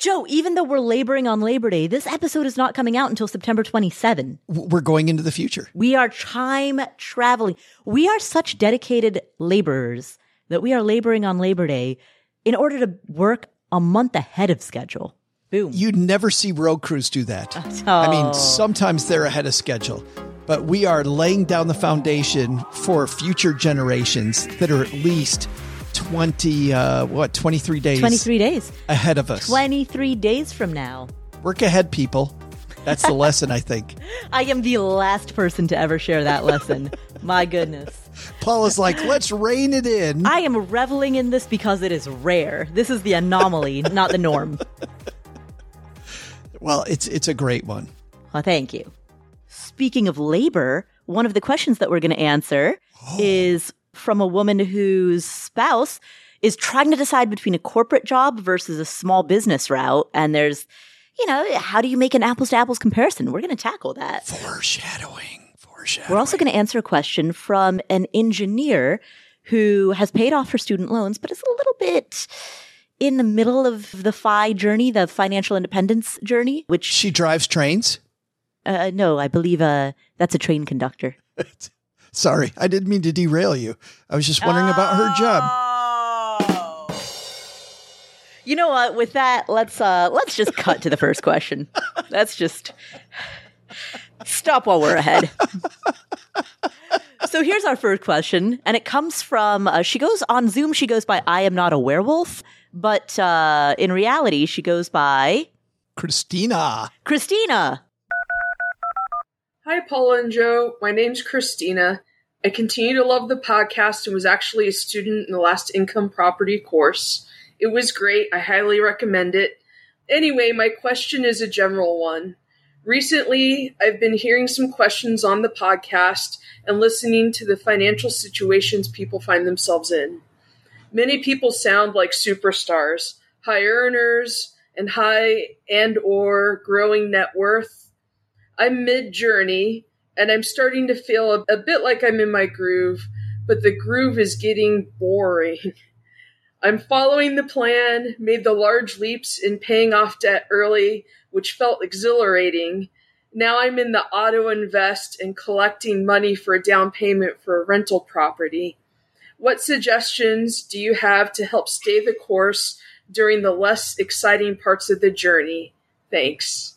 Joe, even though we're laboring on Labor Day, this episode is not coming out until September 27. We're going into the future. We are time traveling. We are such dedicated laborers that we are laboring on Labor Day in order to work a month ahead of schedule. Boom. You never see road crews do that. I mean, sometimes they're ahead of schedule, but we are laying down the foundation for future generations that are at least 23 days. 23 days. Ahead of us. 23 days from now. Work ahead, people. That's the lesson, I think. I am the last person to ever share that lesson. My goodness. Paula's like, let's rein it in. I am reveling in this because it is rare. This is the anomaly, not the norm. Well, it's a great one. Well, thank you. Speaking of labor, one of the questions that we're going to answer is from a woman whose spouse is trying to decide between a corporate job versus a small business route. And there's, how do you make an apples to apples comparison? We're going to tackle that. Foreshadowing. We're also going to answer a question from an engineer who has paid off her student loans, but is a little bit in the middle of the FI journey, the financial independence journey, which she drives trains. No, I believe that's a train conductor. Sorry, I didn't mean to derail you. I was just wondering about her job. You know what? With that, let's just cut to the first question. Let's just stop while we're ahead. So here's our first question, and it comes from she goes on Zoom. She goes by I am not a werewolf, but in reality, she goes by Christina. Christina. Hi, Paula and Joe. My name's Christina. I continue to love the podcast and was actually a student in the last income property course. It was great. I highly recommend it. Anyway, my question is a general one. Recently, I've been hearing some questions on the podcast and listening to the financial situations people find themselves in. Many people sound like superstars, high earners, and high and or growing net worth. I'm mid-journey, and I'm starting to feel a bit like I'm in my groove, but the groove is getting boring. I'm following the plan, made the large leaps in paying off debt early, which felt exhilarating. Now I'm in the auto invest and collecting money for a down payment for a rental property. What suggestions do you have to help stay the course during the less exciting parts of the journey? Thanks.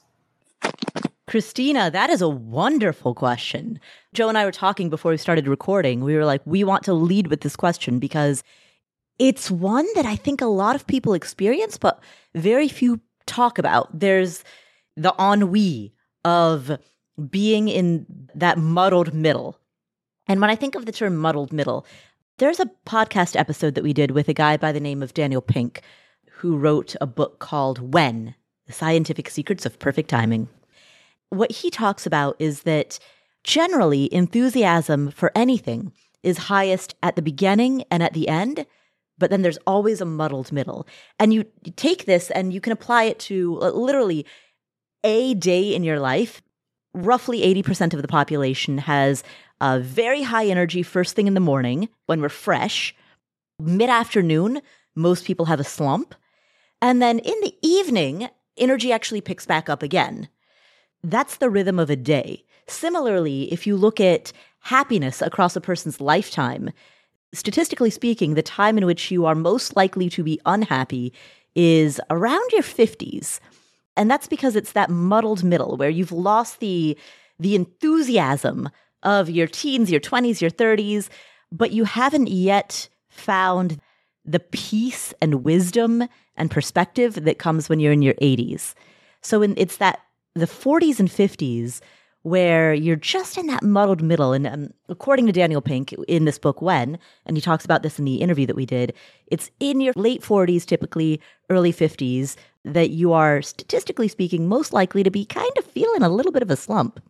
Christina, that is a wonderful question. Joe and I were talking before we started recording. We were like, we want to lead with this question because it's one that I think a lot of people experience, but very few talk about. There's the ennui of being in that muddled middle. And when I think of the term muddled middle, there's a podcast episode that we did with a guy by the name of Daniel Pink, who wrote a book called When: The Scientific Secrets of Perfect Timing. What he talks about is that generally enthusiasm for anything is highest at the beginning and at the end, but then there's always a muddled middle. And you take this and you can apply it to literally a day in your life. Roughly 80% of the population has a very high energy first thing in the morning when we're fresh. Mid-afternoon, most people have a slump. And then in the evening, energy actually picks back up again. That's the rhythm of a day. Similarly, if you look at happiness across a person's lifetime, statistically speaking, the time in which you are most likely to be unhappy is around your 50s. And that's because it's that muddled middle where you've lost the enthusiasm of your teens, your 20s, your 30s, but you haven't yet found the peace and wisdom and perspective that comes when you're in your 80s. So it's that the 40s and 50s where you're just in that muddled middle. And according to Daniel Pink in this book, When, and he talks about this in the interview that we did, it's in your late 40s, typically early 50s, that you are, statistically speaking, most likely to be kind of feeling a little bit of a slump.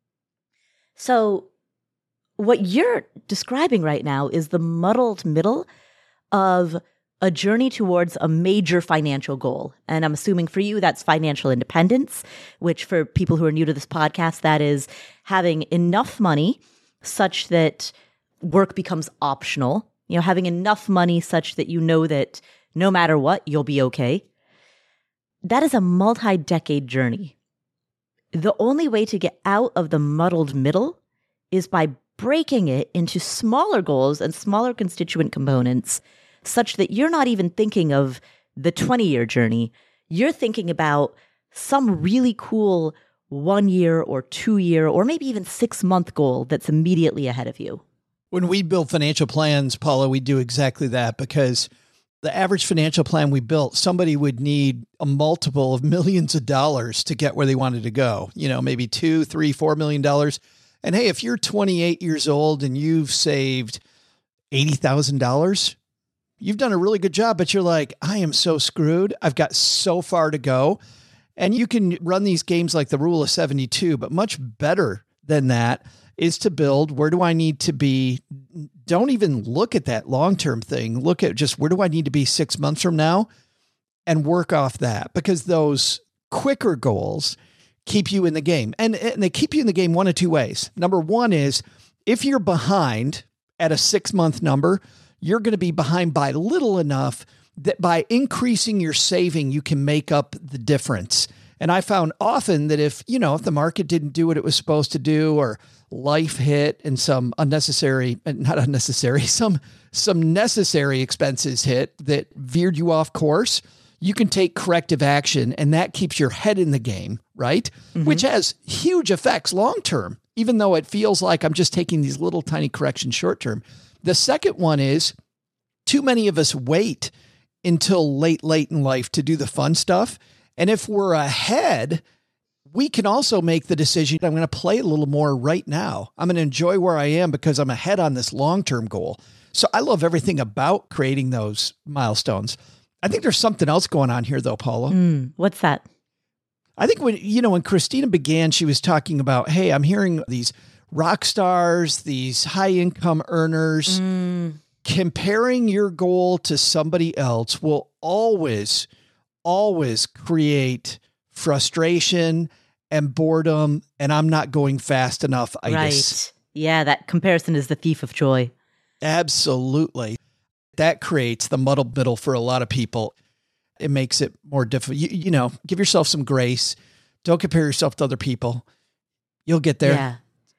So what you're describing right now is the muddled middle of a journey towards a major financial goal. And I'm assuming for you, that's financial independence, which for people who are new to this podcast, that is having enough money such that work becomes optional, having enough money such that you know that no matter what, you'll be okay. that is a multi-decade journey. The only way to get out of the muddled middle is by breaking it into smaller goals and smaller constituent components such that you're not even thinking of the 20-year journey. You're thinking about some really cool 1 year or 2 year or maybe even 6-month goal that's immediately ahead of you. When we build financial plans, Paula, we do exactly that, because the average financial plan we built, somebody would need a multiple of millions of dollars to get where they wanted to go. Maybe $2, $3, $4 million. And hey, if you're 28 years old and you've saved $80,000, you've done a really good job, but you're like, I am so screwed. I've got so far to go. And you can run these games like the rule of 72, but much better than that is to build, where do I need to be? Don't even look at that long-term thing. Look at just, where do I need to be 6 months from now, and work off that, because those quicker goals keep you in the game. And they keep you in the game one of two ways. Number one is, if you're behind at a 6-month number, you're going to be behind by little enough that by increasing your saving, you can make up the difference. And I found often that if the market didn't do what it was supposed to do, or life hit and some necessary expenses hit that veered you off course, you can take corrective action, and that keeps your head in the game, right? Mm-hmm. Which has huge effects long-term, even though it feels like I'm just taking these little tiny corrections short-term. The second one is, too many of us wait until late in life to do the fun stuff. And if we're ahead, we can also make the decision, I'm going to play a little more right now. I'm going to enjoy where I am because I'm ahead on this long-term goal. So I love everything about creating those milestones. I think there's something else going on here though, Paula. What's that? I think when Christina began, she was talking about, hey, I'm hearing these rock stars, these high income earners, comparing your goal to somebody else will always create frustration and boredom, and I'm not going fast enough. Right. Yeah, that comparison is the thief of joy. Absolutely. That creates the muddled middle for a lot of people. It makes it more difficult. Give yourself some grace. Don't compare yourself to other people. You'll get there. Yeah.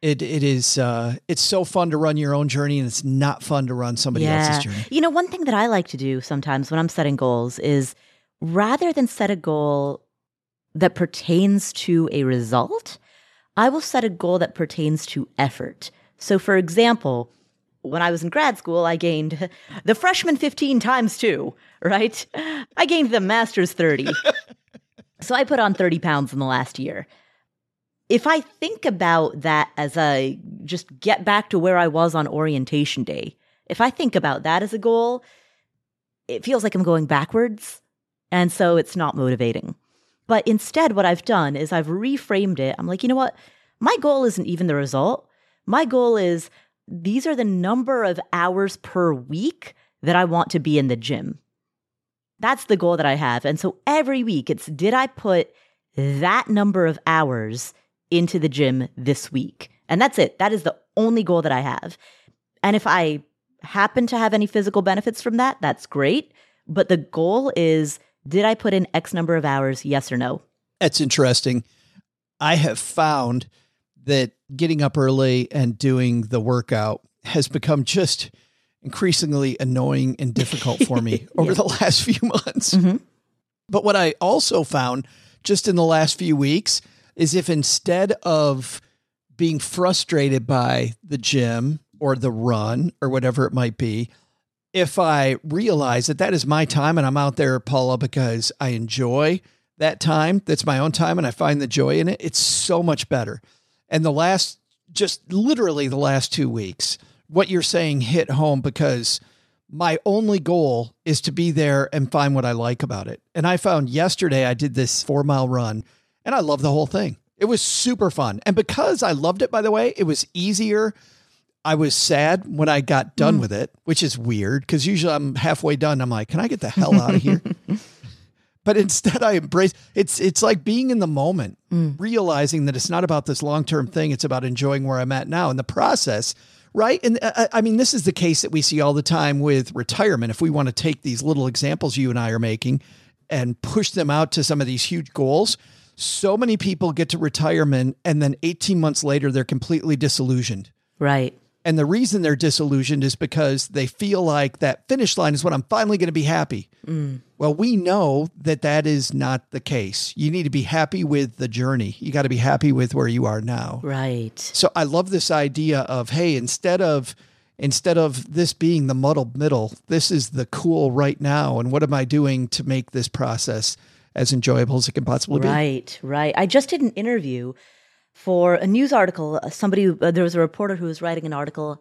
It's so fun to run your own journey, and it's not fun to run somebody else's journey. One thing that I like to do sometimes when I'm setting goals is, rather than set a goal that pertains to a result, I will set a goal that pertains to effort. So for example, when I was in grad school, I gained the freshman 15 times 2, right? I gained the master's 30. So I put on 30 pounds in the last year. If I think about that as a just get back to where I was on orientation day, if I think about that as a goal, it feels like I'm going backwards. And so it's not motivating. But instead, what I've done is I've reframed it. I'm like, you know what? My goal isn't even the result. My goal is, these are the number of hours per week that I want to be in the gym. That's the goal that I have. And so every week it's, did I put that number of hours into the gym this week? And that's it. That is the only goal that I have. And if I happen to have any physical benefits from that, that's great. But the goal is, did I put in X number of hours? Yes or no? That's interesting. I have found that getting up early and doing the workout has become just increasingly annoying and difficult for me over the last few months. Mm-hmm. But what I also found just in the last few weeks is, if instead of being frustrated by the gym or the run or whatever it might be, if I realize that is my time and I'm out there, Paula, because I enjoy that time, that's my own time, and I find the joy in it, it's so much better. And literally the last 2 weeks, what you're saying hit home, because my only goal is to be there and find what I like about it. And I found yesterday I did this 4-mile run, and I loved the whole thing. It was super fun. And because I loved it, by the way, it was easier. I was sad when I got done with it, which is weird, because usually I'm halfway done. I'm like, can I get the hell out of here? But instead I embrace, it's like being in the moment, realizing that it's not about this long-term thing. It's about enjoying where I'm at now in the process. Right. And I mean, this is the case that we see all the time with retirement. If we want to take these little examples you and I are making, and push them out to some of these huge goals, so many people get to retirement and then 18 months later, they're completely disillusioned. Right. And the reason they're disillusioned is because they feel like that finish line is when I'm finally going to be happy. Well, we know that that is not the case. You need to be happy with the journey. You got to be happy with where you are now. Right. So I love this idea of, hey, instead of this being the muddled middle, this is the cool right now. And what am I doing to make this process as enjoyable as it can possibly be? Right. I just did an interview for a news article. There was a reporter who was writing an article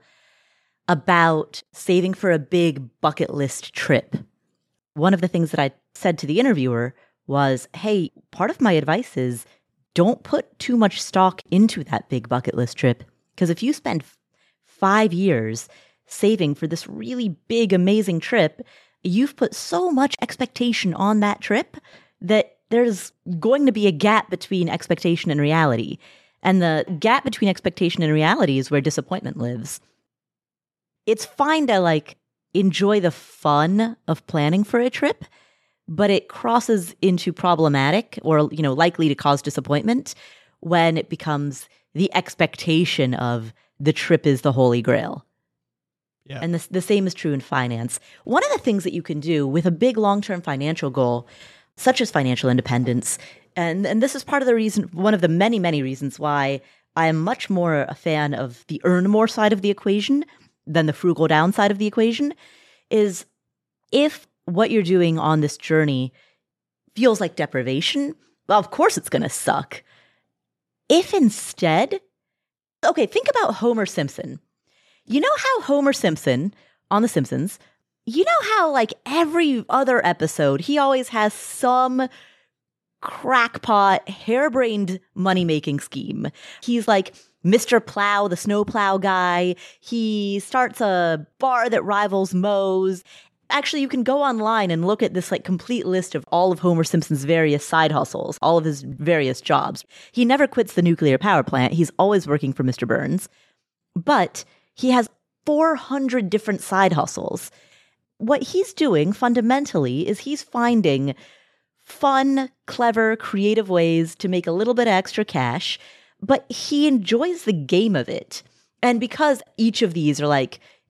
about saving for a big bucket list trip. One of the things that I said to the interviewer was, hey, part of my advice is don't put too much stock into that big bucket list trip. Because if you spend 5 years saving for this really big, amazing trip, you've put so much expectation on that trip that there's going to be a gap between expectation and reality. And the gap between expectation and reality is where disappointment lives. It's fine to enjoy the fun of planning for a trip, but it crosses into problematic or, likely to cause disappointment when it becomes the expectation of the trip is the holy grail. Yeah. And the same is true in finance. One of the things that you can do with a big long-term financial goal, such as financial independence, and this is part of the reason, one of the many, many reasons why I am much more a fan of the earn more side of the equation than the frugal down side of the equation, is if what you're doing on this journey feels like deprivation, well, of course it's going to suck. If instead, okay, think about Homer Simpson. You know how Homer Simpson on The Simpsons, you know how every other episode, he always has some crackpot, harebrained money-making scheme. He's like Mr. Plow, the snowplow guy. He starts a bar that rivals Moe's. Actually, you can go online and look at this complete list of all of Homer Simpson's various side hustles, all of his various jobs. He never quits the nuclear power plant. He's always working for Mr. Burns. But he has 400 different side hustles. What he's doing fundamentally is he's finding fun, clever, creative ways to make a little bit of extra cash, but he enjoys the game of it. And because each of these are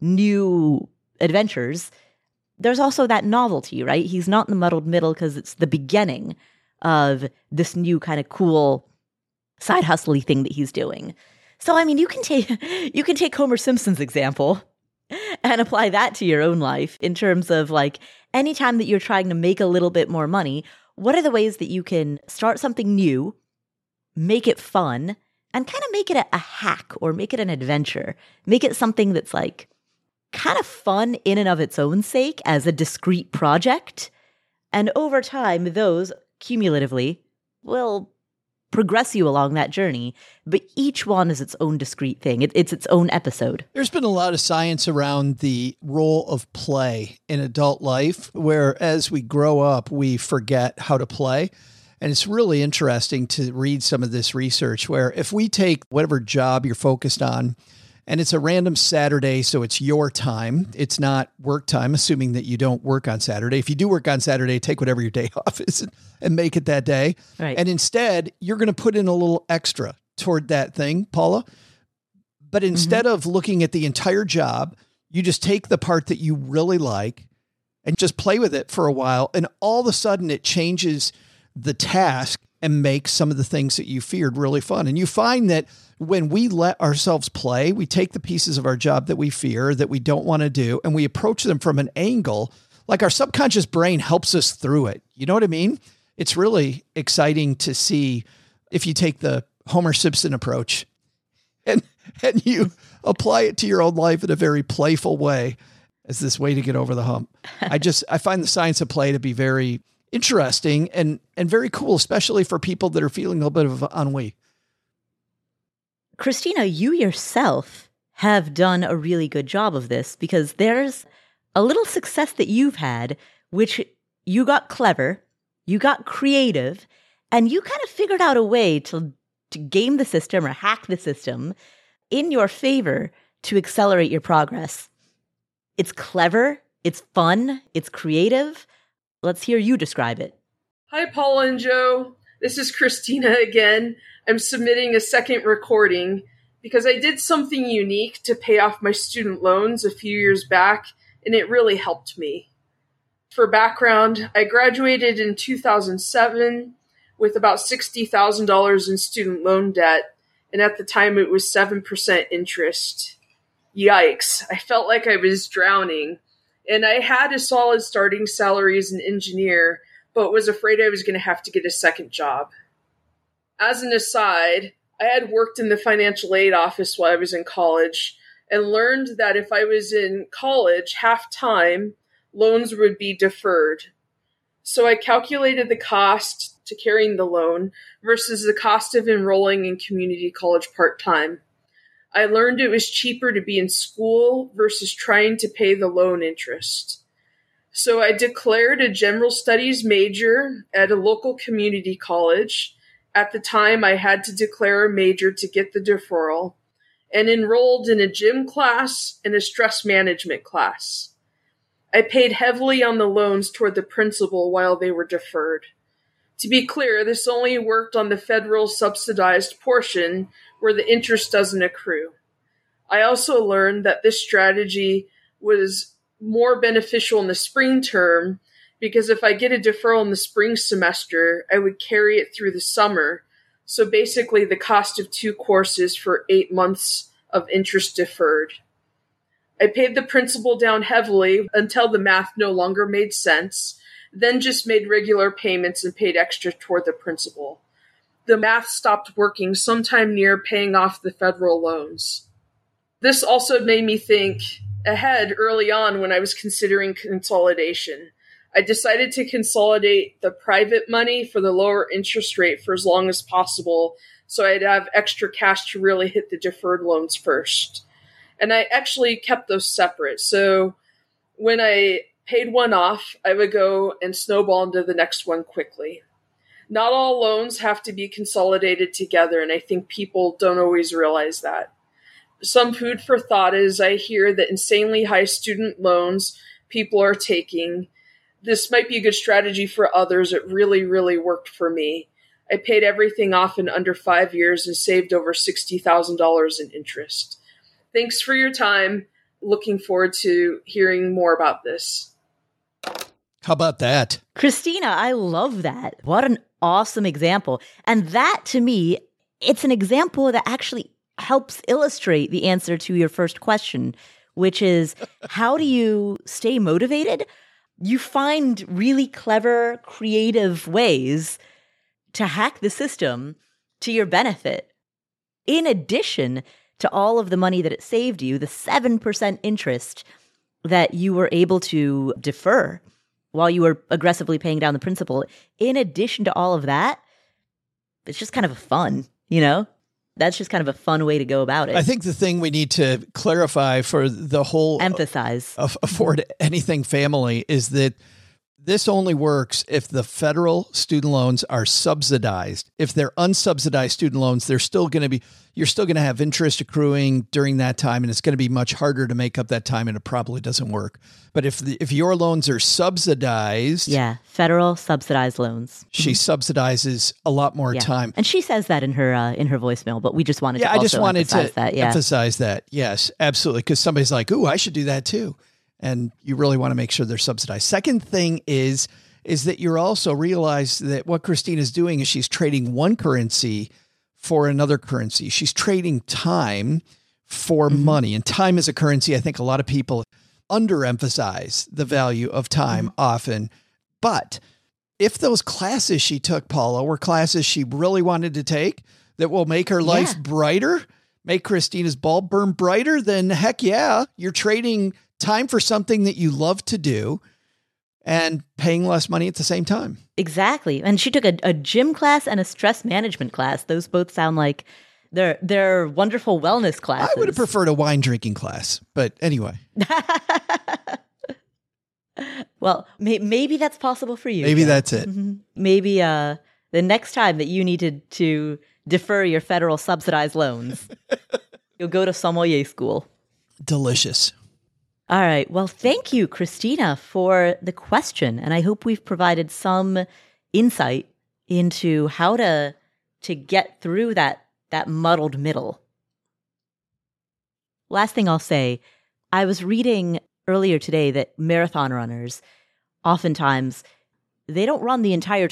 new adventures, there's also that novelty, right? He's not in the muddled middle because it's the beginning of this new kind of cool side hustle-y thing that he's doing. So, I mean, you can take Homer Simpson's example and apply that to your own life in terms of anytime that you're trying to make a little bit more money, what are the ways that you can start something new, make it fun, and kind of make it a hack or make it an adventure? Make it something that's kind of fun in and of its own sake as a discrete project. And over time, those cumulatively will progress you along that journey, but each one is its own discrete thing. It's its own episode. There's been a lot of science around the role of play in adult life, where as we grow up, we forget how to play. And it's really interesting to read some of this research where if we take whatever job you're focused on, and it's a random Saturday, so it's your time. It's not work time, assuming that you don't work on Saturday. If you do work on Saturday, take whatever your day off is and make it that day. Right. And instead, you're going to put in a little extra toward that thing, Paula. But instead of looking at the entire job, you just take the part that you really like and just play with it for a while. And all of a sudden, it changes the task and makes some of the things that you feared really fun. And you find that when we let ourselves play, we take the pieces of our job that we fear, that we don't want to do, and we approach them from an angle, our subconscious brain helps us through it. You know what I mean? It's really exciting to see if you take the Homer Simpson approach and you apply it to your own life in a very playful way as this way to get over the hump. I find the science of play to be very interesting and very cool, especially for people that are feeling a little bit of ennui. Christina, you yourself have done a really good job of this because there's a little success that you've had, which you got clever, you got creative, and you kind of figured out a way to game the system or hack the system in your favor to accelerate your progress. It's clever, it's fun, it's creative. Let's hear you describe it. Hi, Paula and Joe. This is Christina again. I'm submitting a second recording because I did something unique to pay off my student loans a few years back, and it really helped me. For background, I graduated in 2007 with about $60,000 in student loan debt, and at the time it was 7% interest. Yikes, I felt like I was drowning, and I had a solid starting salary as an engineer, but was afraid I was going to have to get a second job. As an aside, I had worked in the financial aid office while I was in college and learned that if I was in college half-time, loans would be deferred. So I calculated the cost to carrying the loan versus the cost of enrolling in community college part-time. I learned it was cheaper to be in school versus trying to pay the loan interest. So I declared a general studies major at a local community college. At the time, I had to declare a major to get the deferral, and enrolled in a gym class and a stress management class. I paid heavily on the loans toward the principal while they were deferred. To be clear, this only worked on the federal subsidized portion where the interest doesn't accrue. I also learned that this strategy was more beneficial in the spring term because if I get a deferral in the spring semester, I would carry it through the summer. So basically the cost of 2 courses for 8 months of interest deferred. I paid the principal down heavily until the math no longer made sense, then just made regular payments and paid extra toward the principal. The math stopped working sometime near paying off the federal loans. This also made me think ahead early on when I was considering consolidation. I decided to consolidate the private money for the lower interest rate for as long as possible so I'd have extra cash to really hit the deferred loans first. And I actually kept those separate. So when I paid one off, I would go and snowball into the next one quickly. Not all loans have to be consolidated together, and I think people don't always realize that. Some food for thought is I hear that insanely high student loans people are taking. This might be a good strategy for others. It really, really worked for me. I paid everything off in under 5 years and saved over $60,000 in interest. Thanks for your time. Looking forward to hearing more about this. How about that? Christina, I love that. What an awesome example. And that, to me, it's an example that actually helps illustrate the answer to your first question, which is how do you stay motivated? You find really clever, creative ways to hack the system to your benefit. In addition to all of the money that it saved you, the 7% interest that you were able to defer while you were aggressively paying down the principal, in addition to all of that, it's just kind of fun, you know? That's just kind of a fun way to go about it. I think the thing we need to clarify for the whole emphasize afford anything family is that this only works if the federal student loans are subsidized. If they're unsubsidized student loans, you're still going to have interest accruing during that time, and it's going to be much harder to make up that time, and it probably doesn't work. But if your loans are subsidized, federal subsidized loans, she subsidizes a lot more time, and she says that in her voicemail. But we just wanted to emphasize that. Yes, absolutely, because somebody's like, "Ooh, I should do that too." And you really want to make sure they're subsidized. Second thing is that you're also realize that what Christine is doing is she's trading one currency for another currency. She's trading time for money, and time is a currency. I think a lot of people underemphasize the value of time often. But if those classes she took, Paula, were classes she really wanted to take that will make her life brighter, make Christina's bulb burn brighter, then heck yeah, you're trading time for something that you love to do and paying less money at the same time. Exactly. And she took a gym class and a stress management class. Those both sound like they're wonderful wellness classes. I would have preferred a wine drinking class, but anyway. Well, maybe that's possible for you. Maybe that's it. Mm-hmm. Maybe the next time that you needed to defer your federal subsidized loans, you'll go to sommelier school. Delicious. All right. Well, thank you, Christina, for the question. And I hope we've provided some insight into how to get through that muddled middle. Last thing I'll say, I was reading earlier today that marathon runners, oftentimes, they don't run the entire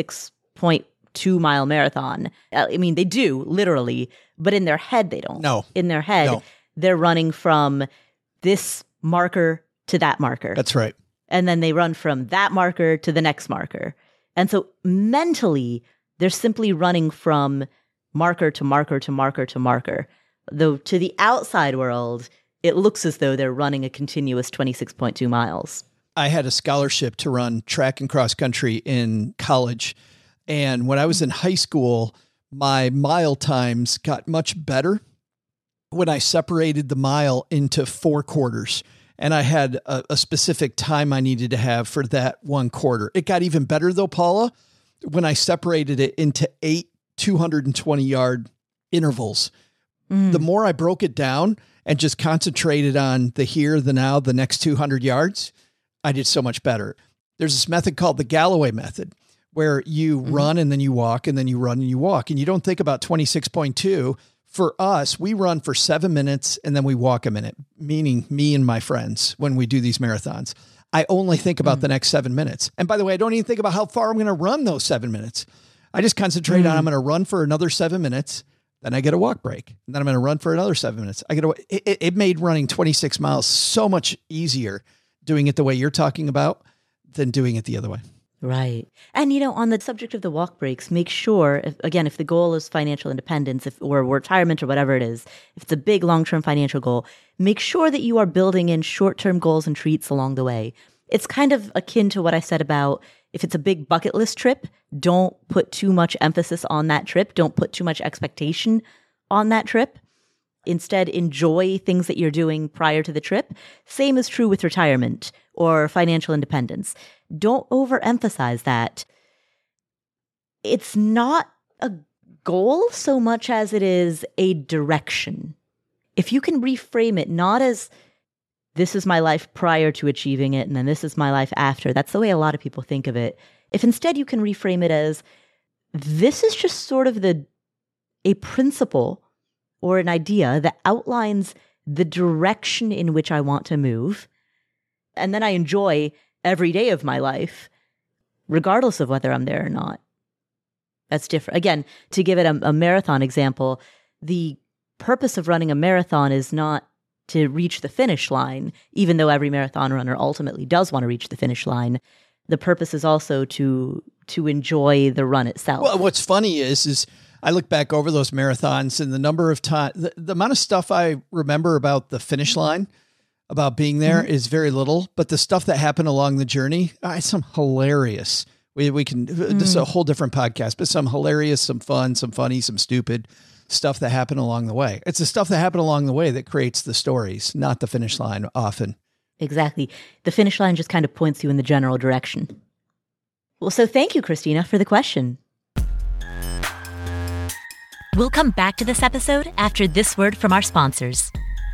26.2 mile marathon. I mean, they do, literally, but in their head, they don't. No. In their head, they're running from this marker to that marker. That's right. And then they run from that marker to the next marker. And so mentally, they're simply running from marker to marker to marker to marker. Though to the outside world, it looks as though they're running a continuous 26.2 miles. I had a scholarship to run track and cross country in college. And when I was in high school, my mile times got much better when I separated the mile into 4 quarters. And I had a specific time I needed to have for that 1 quarter. It got even better though, Paula, when I separated it into 8 220-yard intervals. The more I broke it down and just concentrated on the here, the now, the next 200 yards, I did so much better. There's this method called the Galloway method, where you run and then you walk and then you run and you walk. And you don't think about 26.2. For us, we run for 7 minutes and then we walk a minute, meaning me and my friends when we do these marathons. I only think about the next 7 minutes. And by the way, I don't even think about how far I'm going to run those 7 minutes. I just concentrate on I'm going to run for another 7 minutes. Then I get a walk break. And then I'm going to run for another 7 minutes. It made running 26 miles so much easier doing it the way you're talking about than doing it the other way. Right. And, on the subject of the walk breaks, make sure, if the goal is financial independence or retirement or whatever it is, if it's a big long-term financial goal, make sure that you are building in short-term goals and treats along the way. It's kind of akin to what I said about if it's a big bucket list trip, don't put too much emphasis on that trip. Don't put too much expectation on that trip. Instead, enjoy things that you're doing prior to the trip. Same is true with retirement or financial independence. Don't overemphasize that. It's not a goal so much as it is a direction. If you can reframe it not as this is my life prior to achieving it and then this is my life after, that's the way a lot of people think of it. If instead you can reframe it as this is just sort of a principle or an idea that outlines the direction in which I want to move, and then I enjoy every day of my life, regardless of whether I'm there or not. That's different. Again, to give it a marathon example, the purpose of running a marathon is not to reach the finish line, even though every marathon runner ultimately does want to reach the finish line. The purpose is also to enjoy the run itself. Well, what's funny is I look back over those marathons and the number of times, the amount of stuff I remember about the finish line, about being there is very little, but the stuff that happened along the journey, it's some hilarious. We can, this is a whole different podcast, but some hilarious, some fun, some funny, some stupid stuff that happened along the way. It's the stuff that happened along the way that creates the stories, not the finish line often. Exactly. The finish line just kind of points you in the general direction. Well, so thank you, Christina, for the question. We'll come back to this episode after this word from our sponsors.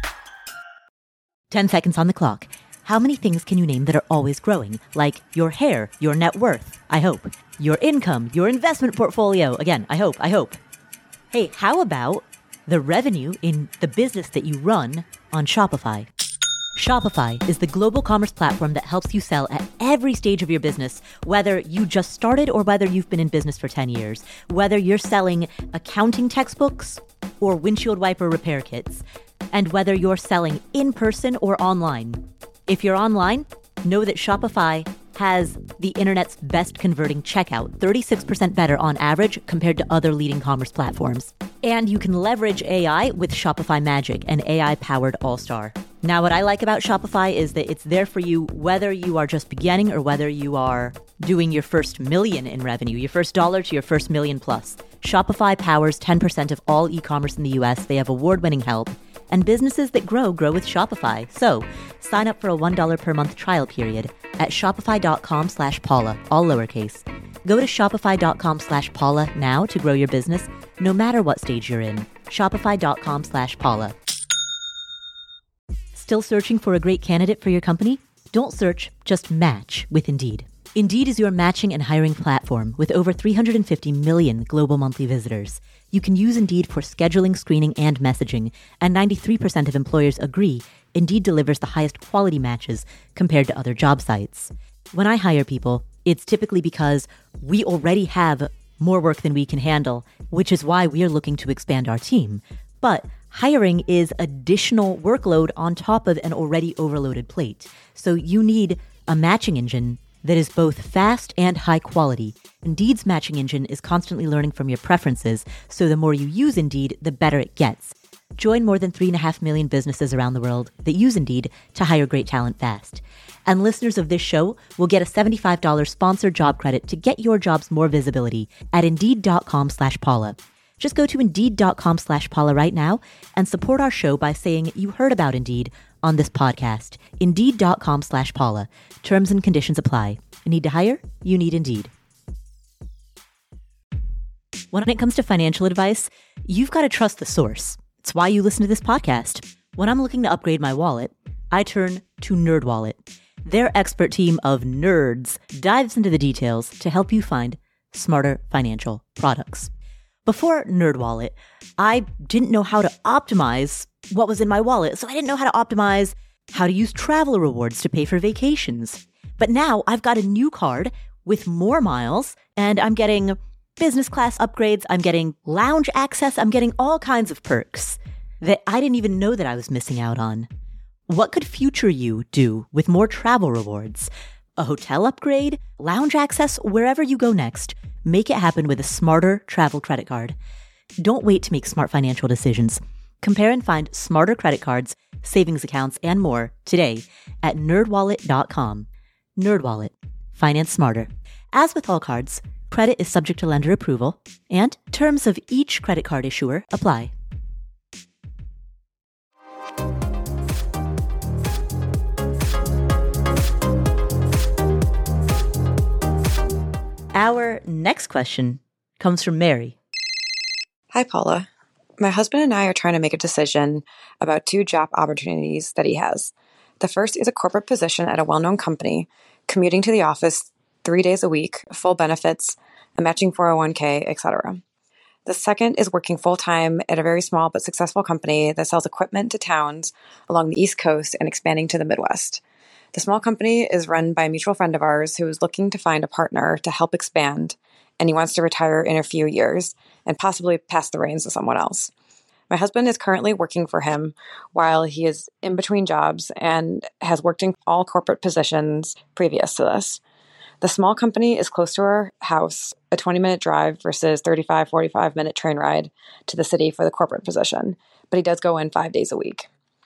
10 seconds on the clock. How many things can you name that are always growing? Like your hair, your net worth, I hope. Your income, your investment portfolio. Again, I hope. Hey, how about the revenue in the business that you run on Shopify? Shopify is the global commerce platform that helps you sell at every stage of your business, whether you just started or whether you've been in business for 10 years, whether you're selling accounting textbooks or windshield wiper repair kits, and whether you're selling in person or online. If you're online, know that Shopify has the internet's best converting checkout, 36% better on average compared to other leading commerce platforms. And you can leverage AI with Shopify Magic, an AI-powered all-star. Now, what I like about Shopify is that it's there for you whether you are just beginning or whether you are doing your first million in revenue, your first dollar to your first million plus. Shopify powers 10% of all e-commerce in the US. They have award-winning help. And businesses that grow with Shopify. So sign up for a $1 per month trial period at shopify.com/Paula, all lowercase. Go to shopify.com/Paula now to grow your business, no matter what stage you're in. Shopify.com/Paula. Still searching for a great candidate for your company? Don't search, just match with Indeed. Indeed is your matching and hiring platform with over 350 million global monthly visitors. You can use Indeed for scheduling, screening, and messaging, and 93% of employers agree Indeed delivers the highest quality matches compared to other job sites. When I hire people, it's typically because we already have more work than we can handle, which is why we are looking to expand our team. But hiring is additional workload on top of an already overloaded plate. So you need a matching engine that is both fast and high quality. Indeed's matching engine is constantly learning from your preferences, so the more you use Indeed, the better it gets. Join more than 3.5 million businesses around the world that use Indeed to hire great talent fast. And listeners of this show will get a $75 sponsored job credit to get your jobs more visibility at Indeed.com/Paula. Just go to Indeed.com/Paula right now and support our show by saying you heard about Indeed on this podcast. Indeed.com/Paula. Terms and conditions apply. Need to hire? You need Indeed. When it comes to financial advice, you've got to trust the source. It's why you listen to this podcast. When I'm looking to upgrade my wallet, I turn to NerdWallet. Their expert team of nerds dives into the details to help you find smarter financial products. Before NerdWallet, I didn't know how to optimize what was in my wallet, so I didn't know how to optimize how to use travel rewards to pay for vacations. But now I've got a new card with more miles, and I'm getting business class upgrades, I'm getting lounge access, I'm getting all kinds of perks that I didn't even know that I was missing out on. What could future you do with more travel rewards? A hotel upgrade? Lounge access? Wherever you go next, make it happen with a smarter travel credit card. Don't wait to make smart financial decisions. Compare and find smarter credit cards, savings accounts, and more today at nerdwallet.com. NerdWallet. Finance smarter. As with all cards, credit is subject to lender approval, and terms of each credit card issuer apply. Our next question comes from Mary. Hi, Paula. My husband and I are trying to make a decision about 2 job opportunities that he has. The first is a corporate position at a well-known company, commuting to the office 3 days a week, full benefits, a matching 401k, etc. The second is working full-time at a very small but successful company that sells equipment to towns along the East Coast and expanding to the Midwest. The small company is run by a mutual friend of ours who is looking to find a partner to help expand, and he wants to retire in a few years and possibly pass the reins to someone else. My husband is currently working for him while he is in between jobs and has worked in all corporate positions previous to this. The small company is close to our house, a 20-minute drive versus 45-minute train ride to the city for the corporate position, but he does go in 5 days a week.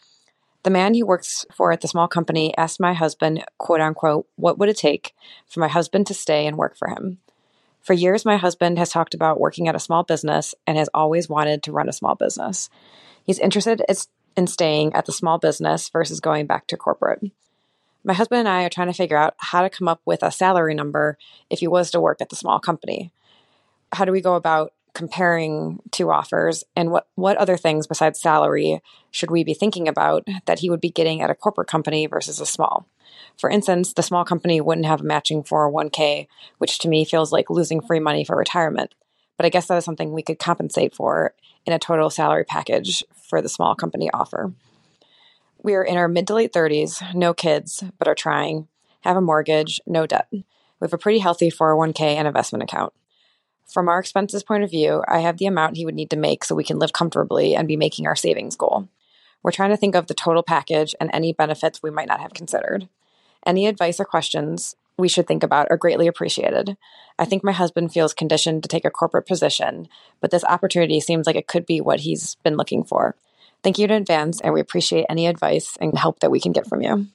The man he works for at the small company asked my husband, quote unquote, what would it take for my husband to stay and work for him? For years, my husband has talked about working at a small business and has always wanted to run a small business. He's interested in staying at the small business versus going back to corporate. My husband and I are trying to figure out how to come up with a salary number if he was to work at the small company. How do we go about comparing 2 offers, and what other things besides salary should we be thinking about that he would be getting at a corporate company versus a small? For instance, the small company wouldn't have a matching 401k, which to me feels like losing free money for retirement. But I guess that is something we could compensate for in a total salary package for the small company offer. We are in our mid to late 30s, no kids, but are trying, have a mortgage, no debt. We have a pretty healthy 401k and investment account. From our expenses point of view, I have the amount he would need to make so we can live comfortably and be making our savings goal. We're trying to think of the total package and any benefits we might not have considered. Any advice or questions we should think about are greatly appreciated. I think my husband feels conditioned to take a corporate position, but this opportunity seems like it could be what he's been looking for. Thank you in advance, and we appreciate any advice and help that we can get from you.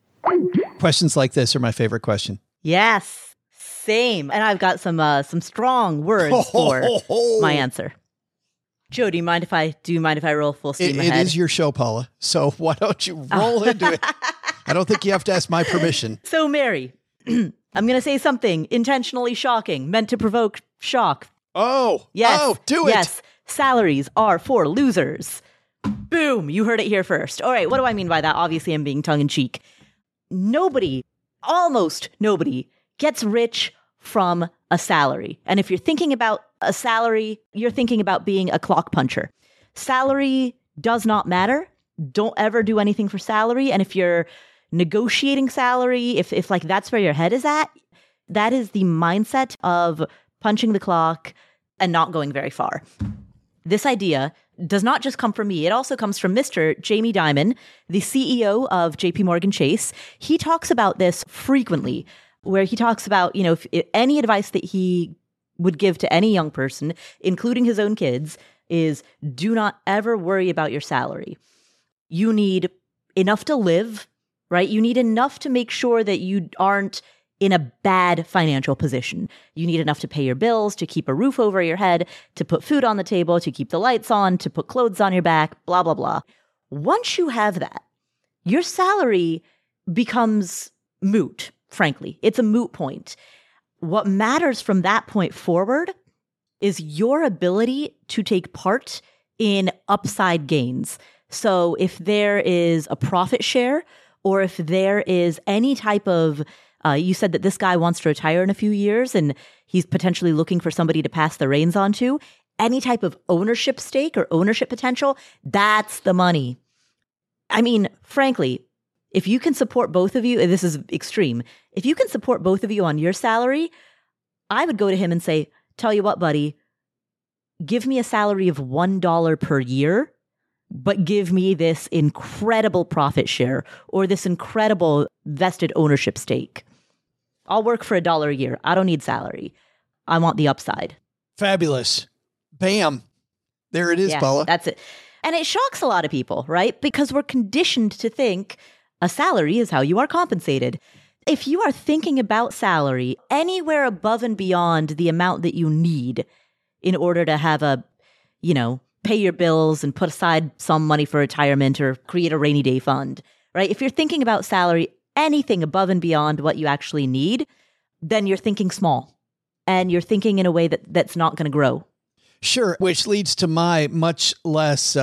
Questions like this are my favorite question. Yes. Same. And I've got some strong words for my answer. Joe, do you mind if I roll full steam ahead? It is your show, Paula. So why don't you roll into it? I don't think you have to ask my permission. So, Mary, I'm going to say something intentionally shocking, meant to provoke shock. Oh, yes. Oh, do it. Yes. Salaries are for losers. Boom. You heard it here first. All right. What do I mean by that? Obviously, I'm being tongue in cheek. Almost nobody gets rich from a salary. And if you're thinking about a salary, you're thinking about being a clock puncher. Salary does not matter. Don't ever do anything for salary. And if you're negotiating salary, if like that's where your head is at, that is the mindset of punching the clock and not going very far. This idea does not just come from me. It also comes from Mr. Jamie Dimon, the CEO of JP Morgan Chase. He talks about this frequently, where he talks about, if any advice that he would give to any young person, including his own kids, is do not ever worry about your salary. You need enough to live, right? You need enough to make sure that you aren't in a bad financial position. You need enough to pay your bills, to keep a roof over your head, to put food on the table, to keep the lights on, to put clothes on your back, blah, blah, blah. Once you have that, your salary becomes moot, frankly. It's a moot point. What matters from that point forward is your ability to take part in upside gains. So if there is a profit share, or if there is any type of you said that this guy wants to retire in a few years and he's potentially looking for somebody to pass the reins on to. Any type of ownership stake or ownership potential, that's the money. I mean, frankly, if you can support both of you, and this is extreme, if you can support both of you on your salary, I would go to him and say, tell you what, buddy, give me a salary of $1 per year, but give me this incredible profit share or this incredible vested ownership stake. I'll work for $1 a year. I don't need salary. I want the upside. Fabulous. Bam. There it is, yeah, Paula. That's it. And it shocks a lot of people, right? Because we're conditioned to think a salary is how you are compensated. If you are thinking about salary anywhere above and beyond the amount that you need in order to have pay your bills and put aside some money for retirement or create a rainy day fund, right? If you're thinking about salary, anything above and beyond what you actually need, then you're thinking small and you're thinking in a way that's not going to grow. Sure. Which leads to my much less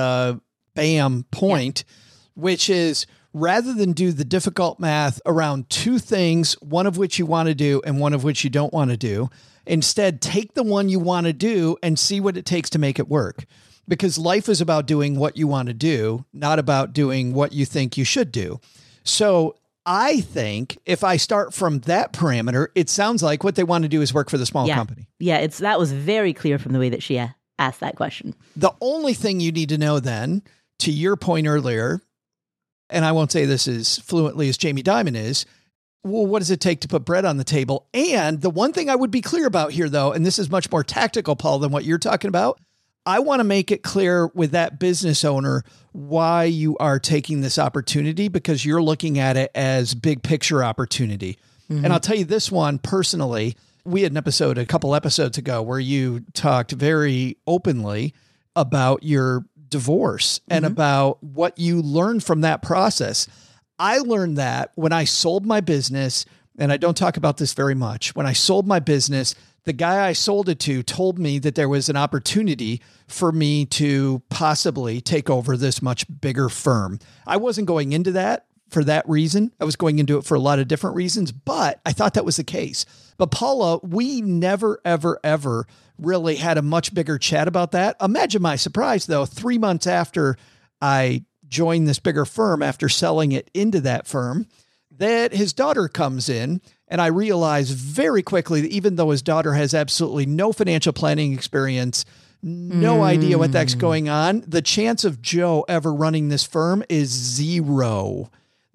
bam point, which is rather than do the difficult math around two things, one of which you want to do and one of which you don't want to do, instead take the one you want to do and see what it takes to make it work. Because life is about doing what you want to do, not about doing what you think you should do. So I think if I start from that parameter, it sounds like what they want to do is work for the small company. Yeah, that was very clear from the way that she asked that question. The only thing you need to know then, to your point earlier, and I won't say this as fluently as Jamie Dimon is, well, what does it take to put bread on the table? And the one thing I would be clear about here, though, and this is much more tactical, Paul, than what you're talking about, I want to make it clear with that business owner why you are taking this opportunity, because you're looking at it as big picture opportunity. Mm-hmm. And I'll tell you this one personally, we had an episode a couple episodes ago where you talked very openly about your divorce and about what you learned from that process. I learned that when I sold my business, and I don't talk about this very much, when I sold my business, the guy I sold it to told me that there was an opportunity for me to possibly take over this much bigger firm. I wasn't going into that for that reason. I was going into it for a lot of different reasons, but I thought that was the case. But Paula, we never, ever, ever really had a much bigger chat about that. Imagine my surprise, though, 3 months after I joined this bigger firm, after selling it into that firm, that his daughter comes in. And I realized very quickly that even though his daughter has absolutely no financial planning experience, no idea what that's going on, the chance of Joe ever running this firm is zero.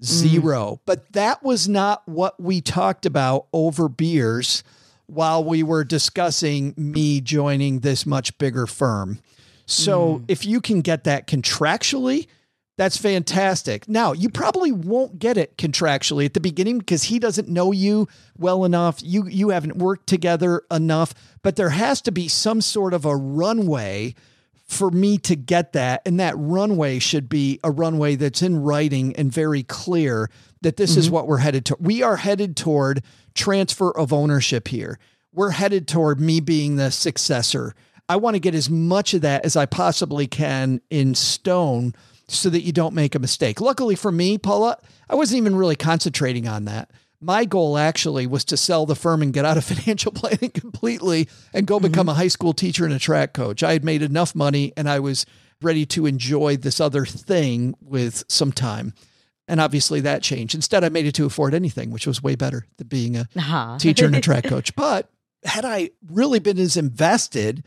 But that was not what we talked about over beers while we were discussing me joining this much bigger firm. So if you can get that contractually, that's fantastic. Now, you probably won't get it contractually at the beginning because he doesn't know you well enough. You haven't worked together enough, but there has to be some sort of a runway for me to get that. And that runway should be a runway that's in writing and very clear that this is what we're headed to. We are headed toward transfer of ownership here. We're headed toward me being the successor. I want to get as much of that as I possibly can in stone so that you don't make a mistake. Luckily for me, Paula, I wasn't even really concentrating on that. My goal actually was to sell the firm and get out of financial planning completely and go become a high school teacher and a track coach. I had made enough money and I was ready to enjoy this other thing with some time. And obviously that changed. Instead, I made it to afford anything, which was way better than being a teacher and a track coach. But had I really been as invested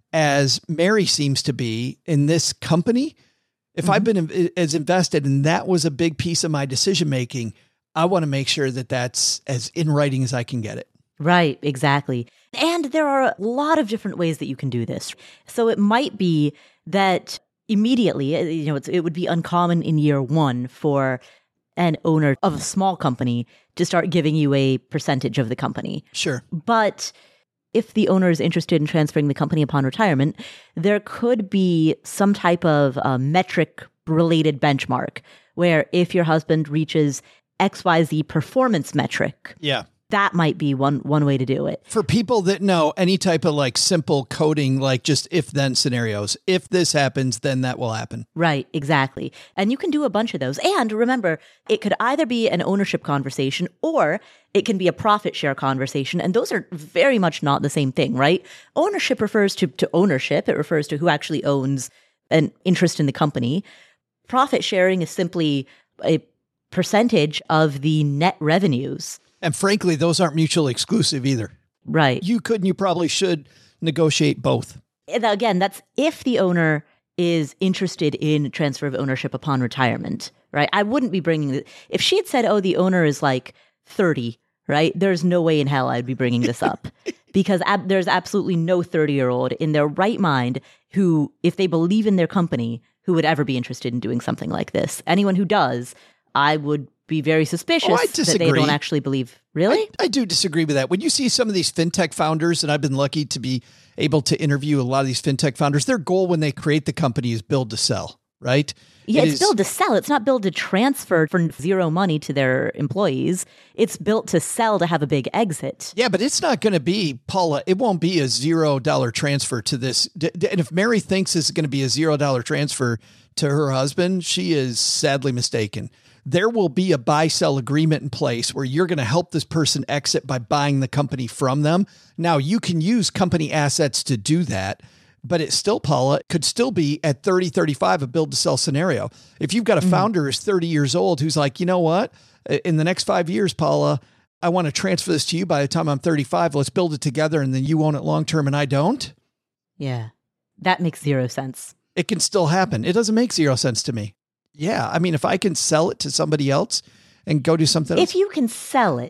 as Mary seems to be in this company, if I've been as invested and that was a big piece of my decision-making, I want to make sure that that's as in writing as I can get it. Right, exactly. And there are a lot of different ways that you can do this. So it might be that immediately, it would be uncommon in year one for an owner of a small company to start giving you a percentage of the company. Sure. But if the owner is interested in transferring the company upon retirement, there could be some type of metric-related benchmark where if your husband reaches XYZ performance metric, that might be one way to do it. For people that know any type of like simple coding, like just if-then scenarios, if this happens, then that will happen. Right, exactly. And you can do a bunch of those. And remember, it could either be an ownership conversation or it can be a profit share conversation. And those are very much not the same thing, right? Ownership refers to ownership. It refers to who actually owns an interest in the company. Profit sharing is simply a percentage of the net revenues. And frankly, those aren't mutually exclusive either. Right. You could and you probably should negotiate both. Again, that's if the owner is interested in transfer of ownership upon retirement, right? I wouldn't be bringing it. If she had said, oh, the owner is like 30, right? There's no way in hell I'd be bringing this up because there's absolutely no 30-year-old in their right mind who, if they believe in their company, who would ever be interested in doing something like this. Anyone who does, I would be very suspicious that they don't actually believe. Really? I do disagree with that. When you see some of these fintech founders, and I've been lucky to be able to interview a lot of these fintech founders, their goal when they create the company is build to sell, right? Yeah, it's build to sell. It's not build to transfer for zero money to their employees. It's built to sell to have a big exit. Yeah, but it's not going to be, Paula, it won't be a $0 transfer to this. And if Mary thinks it's going to be a $0 transfer to her husband, she is sadly mistaken. There will be a buy-sell agreement in place where you're going to help this person exit by buying the company from them. Now, you can use company assets to do that, but it still, Paula, could still be at 30, 35, a build-to-sell scenario. If you've got a founder who's 30 years old who's like, you know what, in the next 5 years, Paula, I want to transfer this to you by the time I'm 35. Let's build it together, and then you own it long-term and I don't. Yeah, that makes zero sense. It can still happen. It doesn't make zero sense to me. Yeah. I mean, if I can sell it to somebody else and go do something else. If you can sell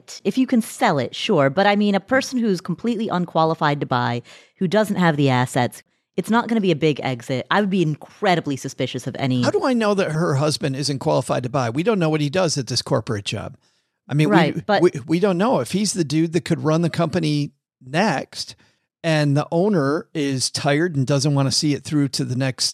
it, sure. But I mean, a person who's completely unqualified to buy, who doesn't have the assets, it's not going to be a big exit. I would be incredibly suspicious of any. How do I know that her husband isn't qualified to buy? We don't know what he does at this corporate job. I mean, right, we don't know if he's the dude that could run the company next. And the owner is tired and doesn't want to see it through to the next,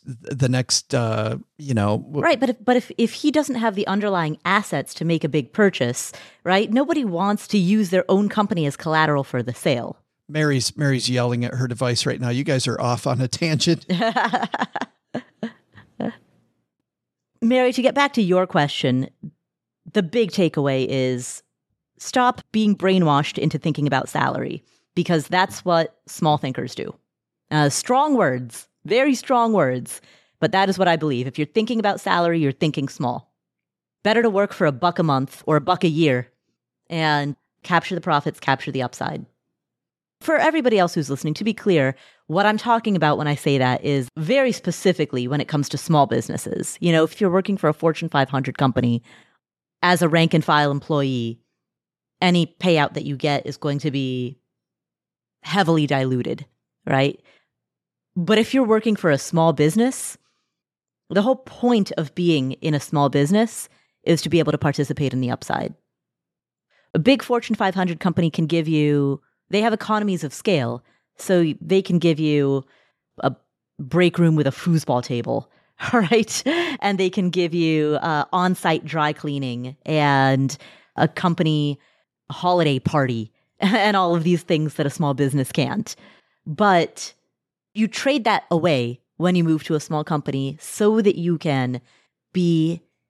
Right. But if he doesn't have the underlying assets to make a big purchase, right? Nobody wants to use their own company as collateral for the sale. Mary's yelling at her device right now. You guys are off on a tangent. Mary, to get back to your question, the big takeaway is stop being brainwashed into thinking about salary. Because that's what small thinkers do. Strong words, very strong words, but that is what I believe. If you're thinking about salary, you're thinking small. Better to work for $1 a month or $1 a year and capture the profits, capture the upside. For everybody else who's listening, to be clear, what I'm talking about when I say that is very specifically when it comes to small businesses. You know, if you're working for a Fortune 500 company as a rank and file employee, any payout that you get is going to be heavily diluted, right? But if you're working for a small business, the whole point of being in a small business is to be able to participate in the upside. A big Fortune 500 company can give you, they have economies of scale, so they can give you a break room with a foosball table, all right? And they can give you on-site dry cleaning and a company holiday party and all of these things that a small business can't. But you trade that away when you move to a small company so that you can be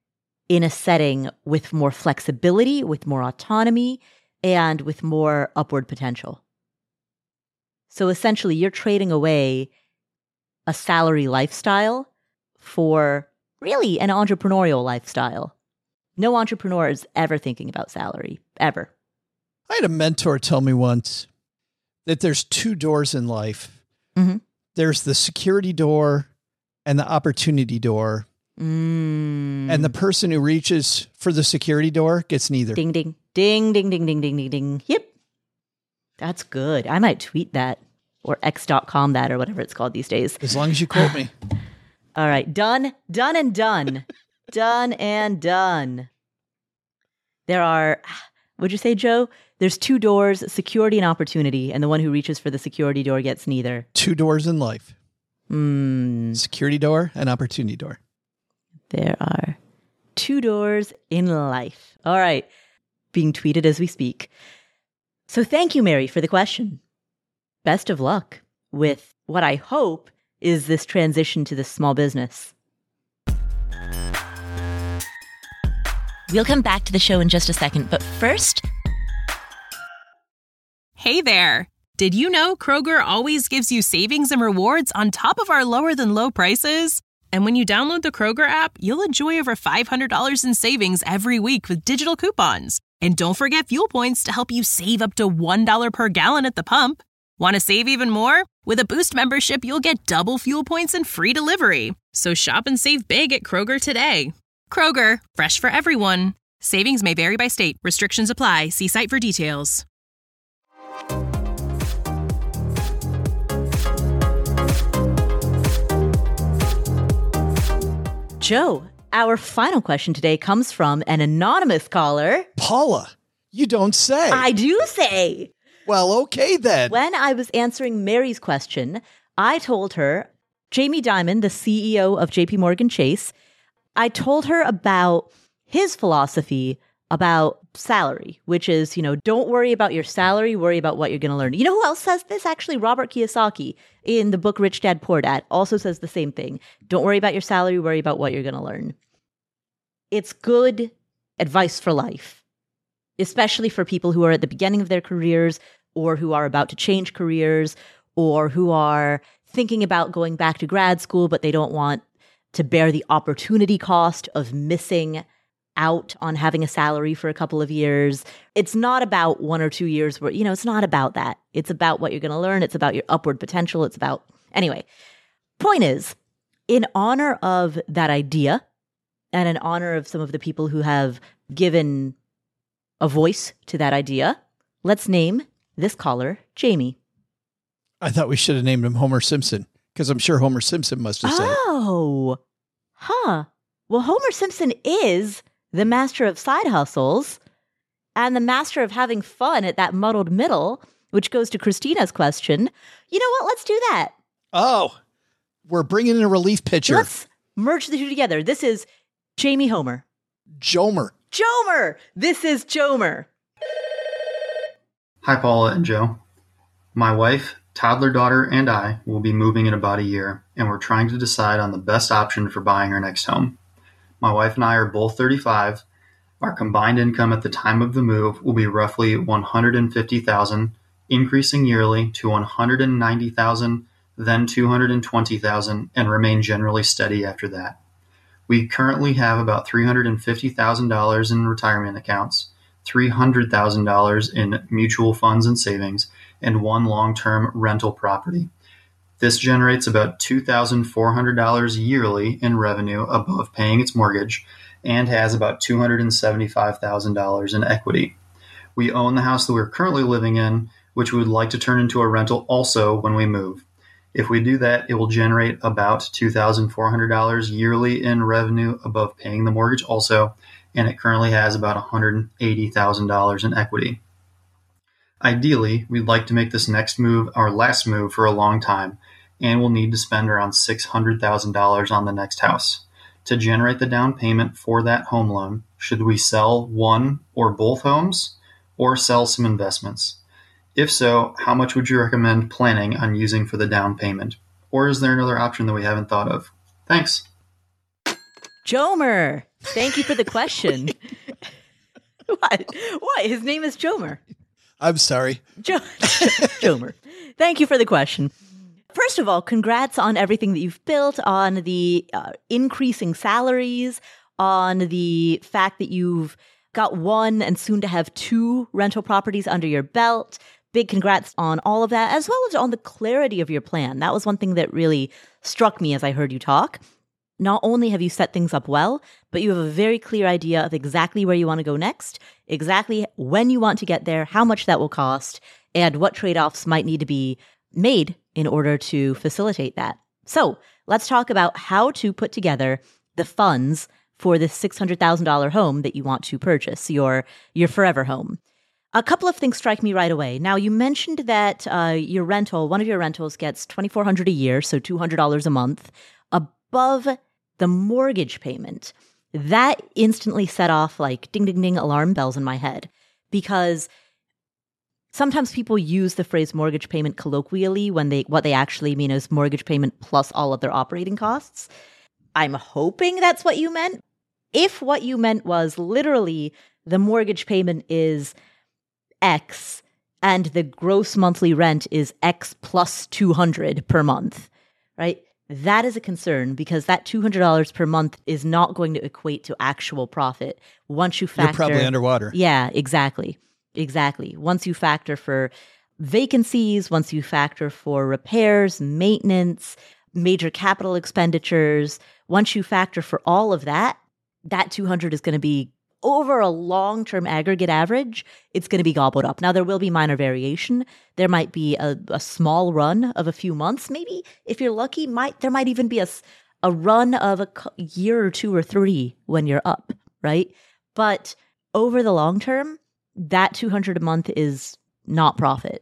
in a setting with more flexibility, with more autonomy, and with more upward potential. So essentially, you're trading away a salary lifestyle for really an entrepreneurial lifestyle. No entrepreneur is ever thinking about salary, ever. I had a mentor tell me once that there's two doors in life. Mm-hmm. There's the security door and the opportunity door. And the person who reaches for the security door gets neither. Ding, ding, ding, ding, ding, ding, ding, ding, ding. Yep. That's good. I might tweet that or x.com that or whatever it's called these days. As long as you quote me. All right. Done, done, and done. Done and done. There are, what'd you say, Joe? There's two doors, security and opportunity, and the one who reaches for the security door gets neither. Two doors in life. Security door and opportunity door. There are two doors in life. All right. Being tweeted as we speak. So thank you, Mary, for the question. Best of luck with what I hope is this transition to this small business. We'll come back to the show in just a second, but first... Hey there! Did you know Kroger always gives you savings and rewards on top of our lower-than-low prices? And when you download the Kroger app, you'll enjoy over $500 in savings every week with digital coupons. And don't forget fuel points to help you save up to $1 per gallon at the pump. Want to save even more? With a Boost membership, you'll get double fuel points and free delivery. So shop and save big at Kroger today. Kroger, fresh for everyone. Savings may vary by state. Restrictions apply. See site for details. Joe, our final question today comes from an anonymous caller. Paula, you don't say. I do say. Well, okay then. When I was answering Mary's question, I told her, Jamie Dimon, the CEO of JP Morgan Chase, I told her about his philosophy about salary, which is, don't worry about your salary, worry about what you're going to learn. You know who else says this? Actually, Robert Kiyosaki in the book Rich Dad, Poor Dad also says the same thing. Don't worry about your salary, worry about what you're going to learn. It's good advice for life, especially for people who are at the beginning of their careers or who are about to change careers or who are thinking about going back to grad school, but they don't want to bear the opportunity cost of missing out on having a salary for a couple of years. It's not about 1 or 2 years where, it's not about that. It's about what you're going to learn. It's about your upward potential. It's about, anyway, point is, in honor of that idea and in honor of some of the people who have given a voice to that idea, let's name this caller Jamie. I thought we should have named him Homer Simpson because I'm sure Homer Simpson must have said it. Oh, well, Homer Simpson is the master of side hustles and the master of having fun at that muddled middle, which goes to Christina's question. You know what? Let's do that. Oh, we're bringing in a relief pitcher. Let's merge the two together. This is Jamie Homer. Jomer. This is Jomer. Hi, Paula and Joe. My wife, toddler daughter, and I will be moving in about a year, and we're trying to decide on the best option for buying our next home. My wife and I are both 35. Our combined income at the time of the move will be roughly $150,000, increasing yearly to $190,000, then $220,000, and remain generally steady after that. We currently have about $350,000 in retirement accounts, $300,000 in mutual funds and savings, and one long-term rental property. This generates about $2,400 yearly in revenue above paying its mortgage and has about $275,000 in equity. We own the house that we're currently living in, which we would like to turn into a rental also when we move. If we do that, it will generate about $2,400 yearly in revenue above paying the mortgage also, and it currently has about $180,000 in equity. Ideally, we'd like to make this next move our last move for a long time, and we'll need to spend around $600,000 on the next house. To generate the down payment for that home loan, should we sell one or both homes, or sell some investments? If so, how much would you recommend planning on using for the down payment? Or is there another option that we haven't thought of? Thanks. Jomer, thank you for the question. What? His name is Jomer. I'm sorry. Jomer. Thank you for the question. First of all, congrats on everything that you've built, on the increasing salaries, on the fact that you've got one and soon to have two rental properties under your belt. Big congrats on all of that, as well as on the clarity of your plan. That was one thing that really struck me as I heard you talk. Not only have you set things up well, but you have a very clear idea of exactly where you want to go next, exactly when you want to get there, how much that will cost, and what trade-offs might need to be made in order to facilitate that. So let's talk about how to put together the funds for this $600,000 home that you want to purchase, your forever home. A couple of things strike me right away. Now, you mentioned that one of your rentals gets $2,400 a year, so $200 a month, above the mortgage payment. That instantly set off like ding, ding, ding alarm bells in my head, because sometimes people use the phrase mortgage payment colloquially when what they actually mean is mortgage payment plus all of their operating costs. I'm hoping that's what you meant. If what you meant was literally the mortgage payment is X and the gross monthly rent is X plus $200 per month, right? That is a concern, because that $200 per month is not going to equate to actual profit once you factor. You're probably underwater. Yeah, exactly. Once you factor for vacancies, once you factor for repairs, maintenance, major capital expenditures, once you factor for all of that, that $200 is going to be, over a long-term aggregate average, it's going to be gobbled up. Now, there will be minor variation. There might be a small run of a few months. Maybe, if you're lucky, there might even be a run of a year or two or three when you're up, right? But over the long term, that $200 a month is not profit.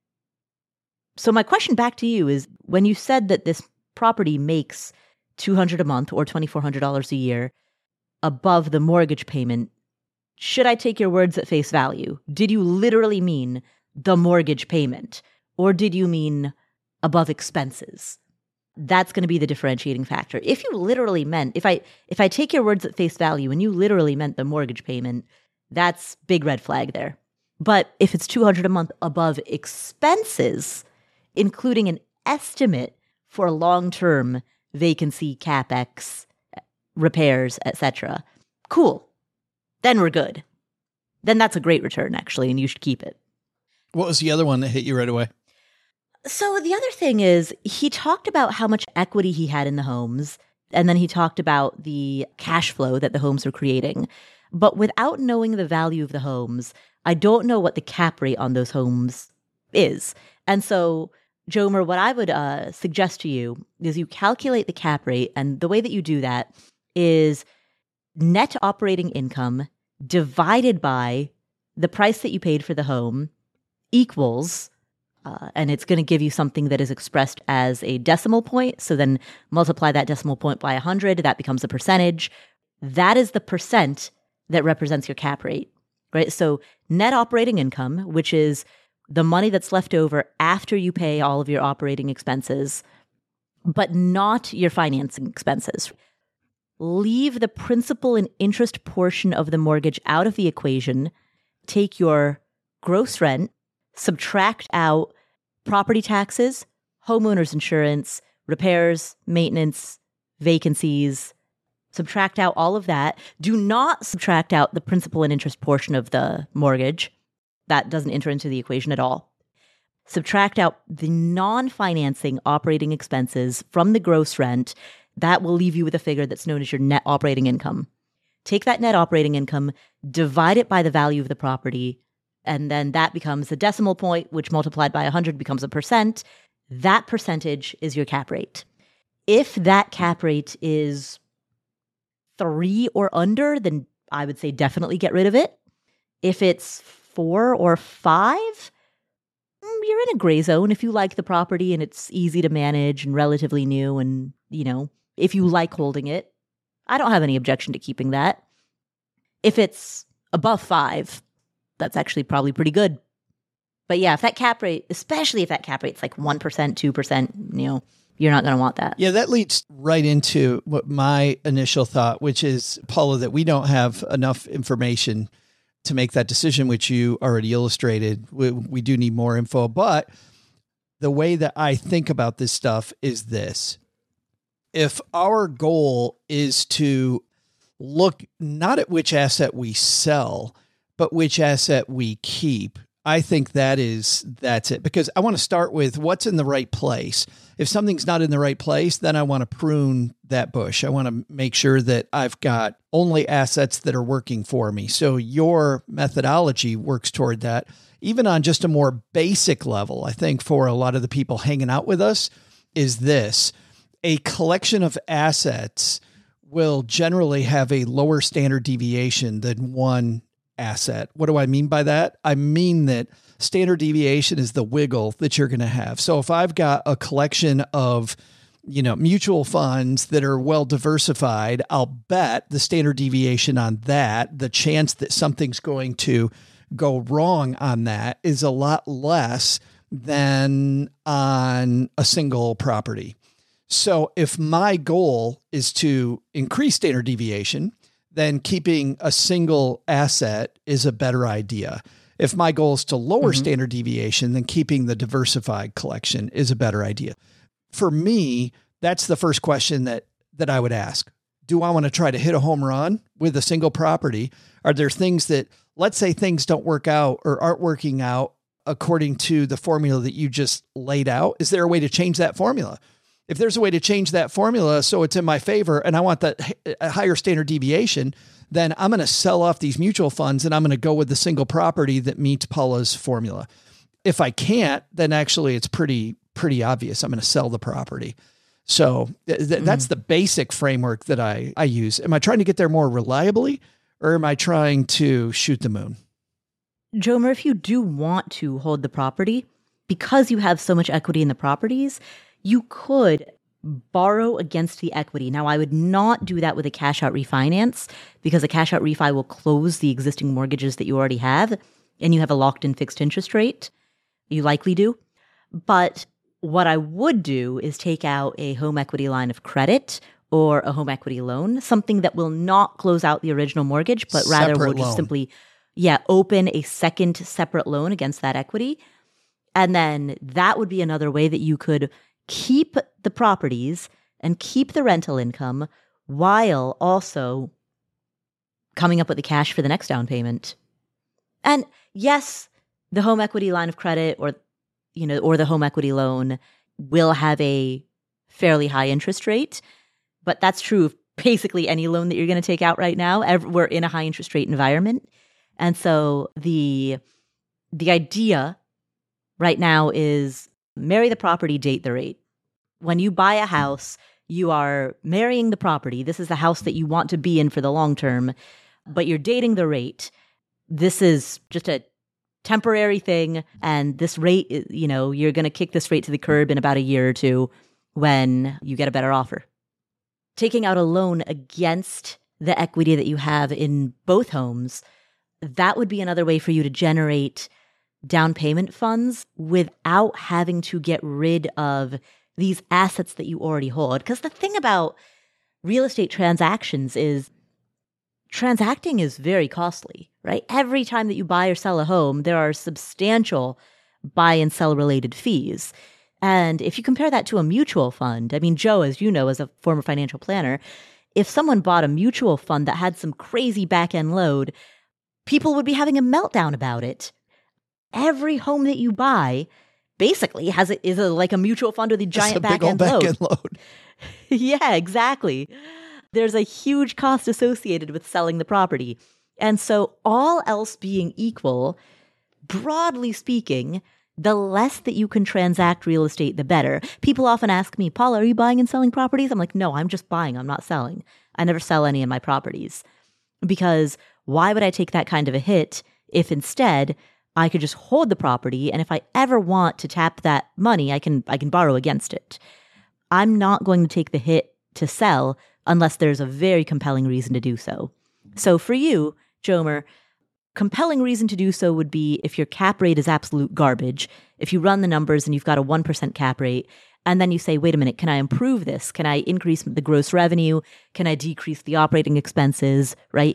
So my question back to you is, when you said that this property makes $200 a month or $2,400 a year above the mortgage payment, should I take your words at face value? Did you literally mean the mortgage payment, or did you mean above expenses? That's going to be the differentiating factor. If you literally meant, if I take your words at face value and you literally meant the mortgage payment, that's big red flag there. But if it's $200 a month above expenses, including an estimate for long-term vacancy, CapEx, repairs, etc., cool. Then we're good. Then that's a great return, actually, and you should keep it. What was the other one that hit you right away? So the other thing is, he talked about how much equity he had in the homes, and then he talked about the cash flow that the homes are creating. But without knowing the value of the homes, I don't know what the cap rate on those homes is. And so, Jomer, what I would suggest to you is you calculate the cap rate, and the way that you do that is net operating income divided by the price that you paid for the home equals, and it's going to give you something that is expressed as a decimal point. So then multiply that decimal point by 100. That becomes a percentage. That is the percent that represents your cap rate, right? So net operating income, which is the money that's left over after you pay all of your operating expenses, but not your financing expenses. Leave the principal and interest portion of the mortgage out of the equation. Take your gross rent, subtract out property taxes, homeowners insurance, repairs, maintenance, vacancies, subtract out all of that. Do not subtract out the principal and interest portion of the mortgage. That doesn't enter into the equation at all. Subtract out the non-financing operating expenses from the gross rent. That will leave you with a figure that's known as your net operating income. Take that net operating income, divide it by the value of the property, and then that becomes a decimal point, which multiplied by 100 becomes a percent. That percentage is your cap rate. If that cap rate is 3 or under, then I would say definitely get rid of it. If it's 4 or 5, you're in a gray zone. If you like the property and it's easy to manage and relatively new, and, if you like holding it, I don't have any objection to keeping that. If it's above 5, that's actually probably pretty good. But yeah, if that cap rate, especially if that cap rate's like 1%, 2%, you're not going to want that. Yeah, that leads right into what my initial thought, which is, Paula, that we don't have enough information to make that decision, which you already illustrated. We do need more info, but the way that I think about this stuff is this. If our goal is to look not at which asset we sell, but which asset we keep, I think that's it. Because I want to start with what's in the right place. If something's not in the right place, then I want to prune that bush. I want to make sure that I've got only assets that are working for me. So your methodology works toward that. Even on just a more basic level, I think for a lot of the people hanging out with us is this: a collection of assets will generally have a lower standard deviation than one asset. What do I mean by that? I mean that standard deviation is the wiggle that you're going to have. So if I've got a collection of, mutual funds that are well diversified, I'll bet the standard deviation on that, the chance that something's going to go wrong on that, is a lot less than on a single property. So if my goal is to increase standard deviation, then keeping a single asset is a better idea. If my goal is to lower standard deviation, then keeping the diversified collection is a better idea. For me, that's the first question that I would ask. Do I want to try to hit a home run with a single property? Are there things that, let's say things don't work out or aren't working out according to the formula that you just laid out? Is there a way to change that formula? If there's a way to change that formula so it's in my favor and I want that higher standard deviation, then I'm going to sell off these mutual funds and I'm going to go with the single property that meets Paula's formula. If I can't, then actually it's pretty obvious. I'm going to sell the property. So that's the basic framework that I use. Am I trying to get there more reliably, or am I trying to shoot the moon? Jomer, if you do want to hold the property, because you have so much equity in the properties, you could borrow against the equity. Now, I would not do that with a cash out refinance, because a cash out refi will close the existing mortgages that you already have, and you have a locked in fixed interest rate. You likely do. But what I would do is take out a home equity line of credit or a home equity loan, something that will not close out the original mortgage, but rather will just simply, open a second separate loan against that equity. And then that would be another way that you could keep the properties and keep the rental income while also coming up with the cash for the next down payment. And yes, the home equity line of credit or the home equity loan will have a fairly high interest rate, but that's true of basically any loan that you're going to take out right now. We're in a high interest rate environment. And so the idea right now is marry the property, date the rate. When you buy a house, you are marrying the property. This is the house that you want to be in for the long term, but you're dating the rate. This is just a temporary thing. And this rate, you're going to kick this rate to the curb in about a year or two when you get a better offer. Taking out a loan against the equity that you have in both homes, that would be another way for you to generate down payment funds without having to get rid of these assets that you already hold. Because the thing about real estate transactions is transacting is very costly, right? Every time that you buy or sell a home, there are substantial buy and sell related fees. And if you compare that to a mutual fund, I mean, Joe, as you know, as a former financial planner, if someone bought a mutual fund that had some crazy back end load, people would be having a meltdown about it. Every home that you buy basically is like a mutual fund with a giant back end load. Yeah, exactly. There's a huge cost associated with selling the property. And so all else being equal, broadly speaking, the less that you can transact real estate, the better. People often ask me, Paula, are you buying and selling properties? I'm like, no, I'm just buying. I'm not selling. I never sell any of my properties. Because why would I take that kind of a hit if instead I could just hold the property, and if I ever want to tap that money, I can borrow against it. I'm not going to take the hit to sell unless there's a very compelling reason to do so. So for you, Jomer, compelling reason to do so would be if your cap rate is absolute garbage. If you run the numbers and you've got a 1% cap rate And then you say, wait a minute, can I improve this? Can I increase the gross revenue? Can I decrease the operating expenses, right?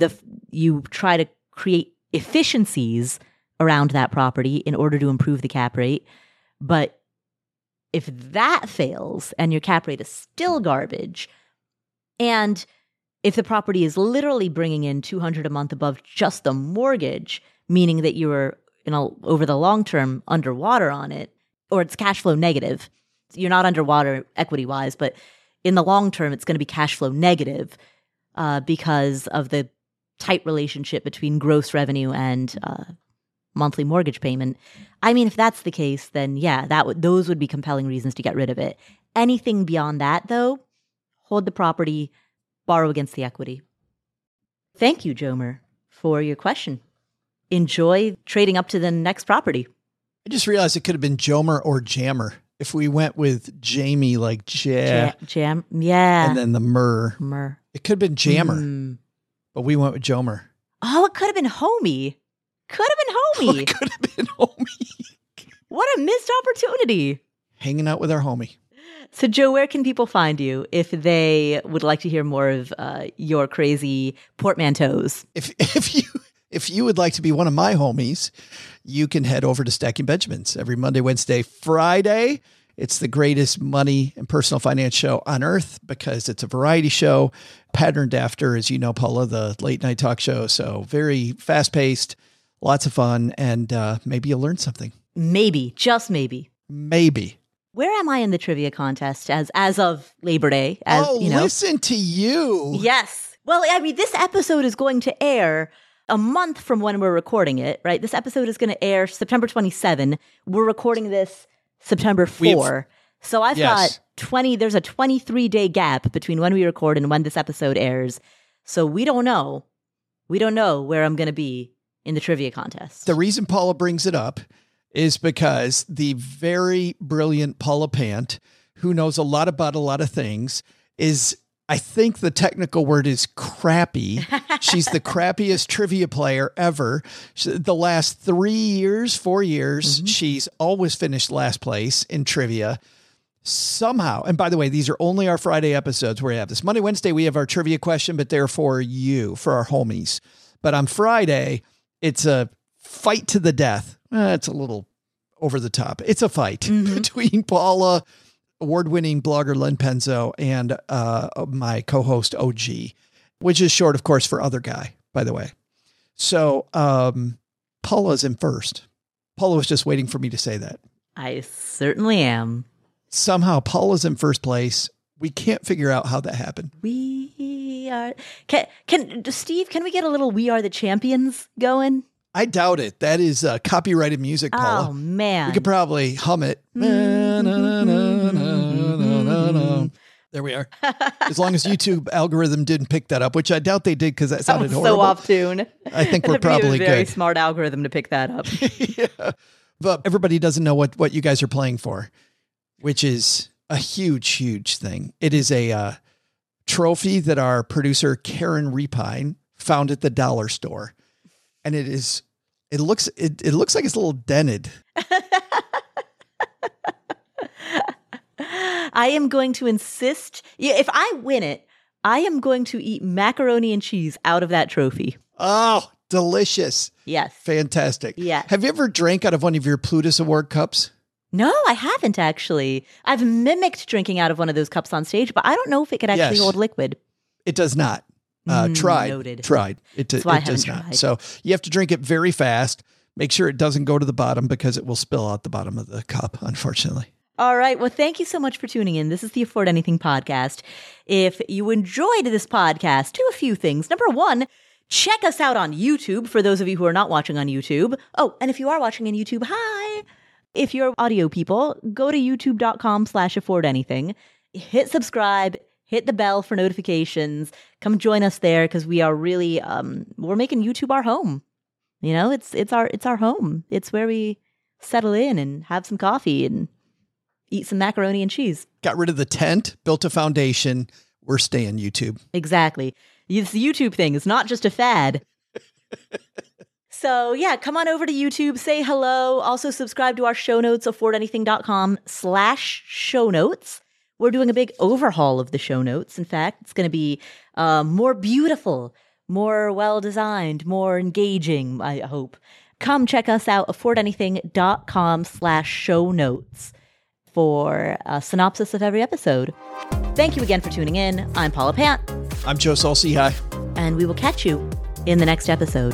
You try to create efficiencies around that property in order to improve the cap rate. But if that fails and your cap rate is still garbage, and if the property is literally bringing in $200 a month above just the mortgage, meaning that you were, over the long term underwater on it, or it's cash flow negative, you're not underwater equity wise, but in the long term, it's going to be cash flow negative because of the tight relationship between gross revenue and monthly mortgage payment. I mean, if that's the case, then yeah, those would be compelling reasons to get rid of it. Anything beyond that, though, hold the property, borrow against the equity. Thank you, Jomer, for your question. Enjoy trading up to the next property. I just realized it could have been Jomer or Jammer if we went with Jamie, like Jam, and then the Mur. It could have been Jammer, but we went with Jomer. Oh, it could have been Homie. Could have been Homie. It could have been Homie. What a missed opportunity. Hanging out with our homie. So, Joe, where can people find you if they would like to hear more of your crazy portmanteaus? If you would like to be one of my homies, you can head over to Stacking Benjamins every Monday, Wednesday, Friday. It's the greatest money and personal finance show on earth because it's a variety show patterned after, as you know, Paula, the late night talk show. So very fast paced, lots of fun, and maybe you'll learn something. Maybe, just maybe. Maybe. Where am I in the trivia contest as of Labor Day? Listen to you. Yes. Well, I mean, this episode is going to air a month from when we're recording it, right? This episode is going to air September 27. We're recording this September 4. So I've got there's a 23-day gap between when we record and when this episode airs. So we don't know. We don't know where I'm going to be in the trivia contest. The reason Paula brings it up is because the very brilliant Paula Pant, who knows a lot about a lot of things, is, I think the technical word is crappy. She's the crappiest trivia player ever. The last 4 years, she's always finished last place in trivia. Somehow, and by the way, these are only our Friday episodes where we have this. Monday, Wednesday, we have our trivia question, but they're for you, for our homies. But on Friday, it's a fight to the death. It's a little over the top. It's a fight between Paula, award-winning blogger Len Penzo, and my co-host OG, which is short, of course, for other guy, by the way. So Paula's in first. Paula was just waiting for me to say that. I certainly am. Somehow Paula's in first place. We can't figure out how that happened. We are... Steve, can we get a little We Are the Champions going? I doubt it. That is copyrighted music, Paula. Oh, man. We could probably hum it. There we are. As long as YouTube algorithm didn't pick that up, which I doubt they did because that sounded horrible. So off tune. I think we're probably good. Very smart algorithm to pick that up. Yeah. But everybody doesn't know what you guys are playing for, which is a huge, huge thing. It is a trophy that our producer, Karen Repine, found at the dollar store. And it looks like it's a little dented. I am going to insist. If I win it, I am going to eat macaroni and cheese out of that trophy. Oh, delicious. Yes. Fantastic. Yeah. Have you ever drank out of one of your Plutus Award cups? No, I haven't actually. I've mimicked drinking out of one of those cups on stage, but I don't know if it could actually hold liquid. It does not. Tried. It does not. Tried. So you have to drink it very fast. Make sure it doesn't go to the bottom because it will spill out the bottom of the cup, unfortunately. All right. Well, thank you so much for tuning in. This is the Afford Anything podcast. If you enjoyed this podcast, do a few things. Number one, check us out on YouTube for those of you who are not watching on YouTube. Oh, and if you are watching on YouTube, hi. If you're audio people, go to youtube.com/affordanything. Hit subscribe. Hit the bell for notifications. Come join us there because we are really we're making YouTube our home. You know, it's our home. It's where we settle in and have some coffee and eat some macaroni and cheese. Got rid of the tent, built a foundation. We're staying YouTube. Exactly. This YouTube thing is not just a fad. So yeah, come on over to YouTube, say hello. Also subscribe to our show notes, affordanything.com/show notes. We're doing a big overhaul of the show notes. In fact, it's going to be more beautiful, more well-designed, more engaging, I hope. Come check us out, affordanything.com/show notes for a synopsis of every episode. Thank you again for tuning in. I'm Paula Pant. I'm Joe Saul-Sehy. And we will catch you in the next episode.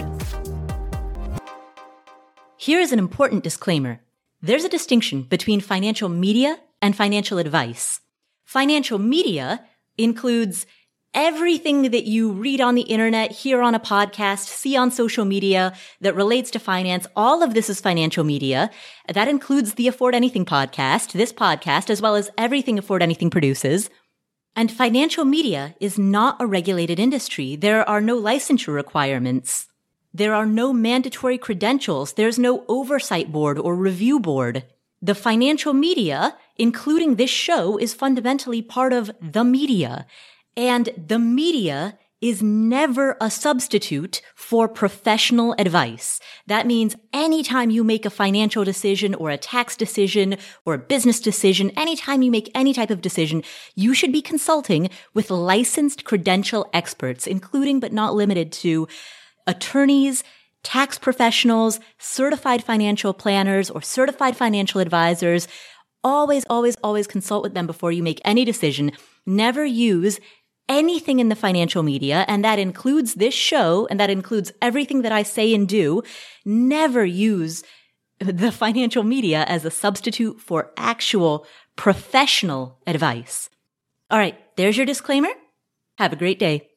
Here is an important disclaimer. There's a distinction between financial media and financial advice. Financial media includes everything that you read on the internet, hear on a podcast, see on social media that relates to finance. All of this is financial media. That includes the Afford Anything podcast, this podcast, as well as everything Afford Anything produces. And financial media is not a regulated industry. There are no licensure requirements. There are no mandatory credentials. There's no oversight board or review board. The financial media, including this show, is fundamentally part of the media. And the media is never a substitute for professional advice. That means anytime you make a financial decision or a tax decision or a business decision, anytime you make any type of decision, you should be consulting with licensed credential experts, including but not limited to attorneys, tax professionals, certified financial planners, or certified financial advisors. Always, always, always consult with them before you make any decision. Never use anything in the financial media, and that includes this show, and that includes everything that I say and do. Never use the financial media as a substitute for actual professional advice. All right, there's your disclaimer. Have a great day.